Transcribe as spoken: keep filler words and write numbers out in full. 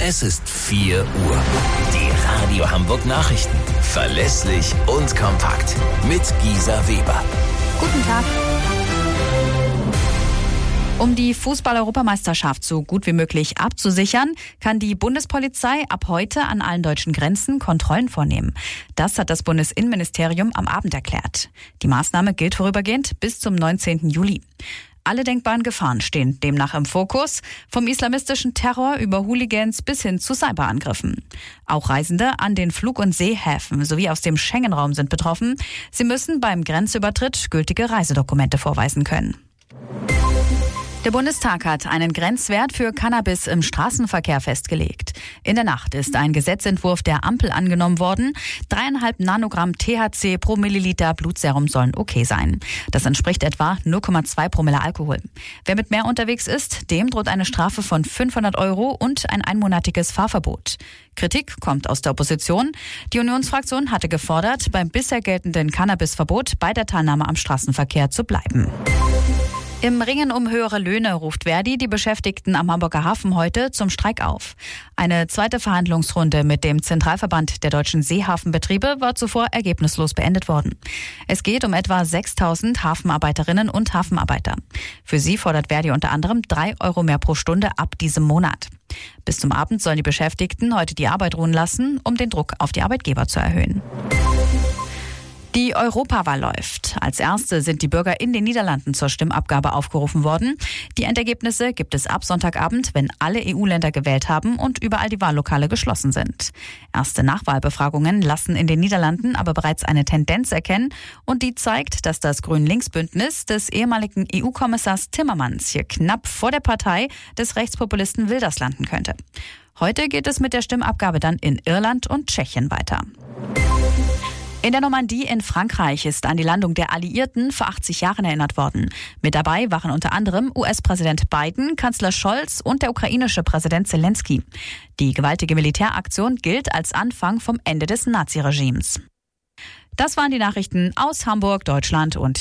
Es ist vier Uhr. Die Radio Hamburg Nachrichten. Verlässlich und kompakt. Mit Gisa Weber. Guten Tag. Um die Fußball-Europameisterschaft so gut wie möglich abzusichern, kann die Bundespolizei ab heute an allen deutschen Grenzen Kontrollen vornehmen. Das hat das Bundesinnenministerium am Abend erklärt. Die Maßnahme gilt vorübergehend bis zum neunzehnten Juli. Alle denkbaren Gefahren stehen demnach im Fokus, vom islamistischen Terror über Hooligans bis hin zu Cyberangriffen. Auch Reisende an den Flug- und Seehäfen sowie aus dem Schengen-Raum sind betroffen. Sie müssen beim Grenzübertritt gültige Reisedokumente vorweisen können. Der Bundestag hat einen Grenzwert für Cannabis im Straßenverkehr festgelegt. In der Nacht ist ein Gesetzentwurf der Ampel angenommen worden. Dreieinhalb Nanogramm T H C pro Milliliter Blutserum sollen okay sein. Das entspricht etwa null Komma zwei Promille Alkohol. Wer mit mehr unterwegs ist, dem droht eine Strafe von fünfhundert Euro und ein einmonatiges Fahrverbot. Kritik kommt aus der Opposition. Die Unionsfraktion hatte gefordert, beim bisher geltenden Cannabisverbot bei der Teilnahme am Straßenverkehr zu bleiben. Im Ringen um höhere Löhne ruft Verdi die Beschäftigten am Hamburger Hafen heute zum Streik auf. Eine zweite Verhandlungsrunde mit dem Zentralverband der deutschen Seehafenbetriebe war zuvor ergebnislos beendet worden. Es geht um etwa sechstausend Hafenarbeiterinnen und Hafenarbeiter. Für sie fordert Verdi unter anderem drei Euro mehr pro Stunde ab diesem Monat. Bis zum Abend sollen die Beschäftigten heute die Arbeit ruhen lassen, um den Druck auf die Arbeitgeber zu erhöhen. Die Europawahl läuft. Als erste sind die Bürger in den Niederlanden zur Stimmabgabe aufgerufen worden. Die Endergebnisse gibt es ab Sonntagabend, wenn alle E U-Länder gewählt haben und überall die Wahllokale geschlossen sind. Erste Nachwahlbefragungen lassen in den Niederlanden aber bereits eine Tendenz erkennen und die zeigt, dass das Grün-Links-Bündnis des ehemaligen E U-Kommissars Timmermans hier knapp vor der Partei des Rechtspopulisten Wilders landen könnte. Heute geht es mit der Stimmabgabe dann in Irland und Tschechien weiter. In der Normandie in Frankreich ist an die Landung der Alliierten vor achtzig Jahren erinnert worden. Mit dabei waren unter anderem U S-Präsident Biden, Kanzler Scholz und der ukrainische Präsident Zelensky. Die gewaltige Militäraktion gilt als Anfang vom Ende des Naziregimes. Das waren die Nachrichten aus Hamburg, Deutschland und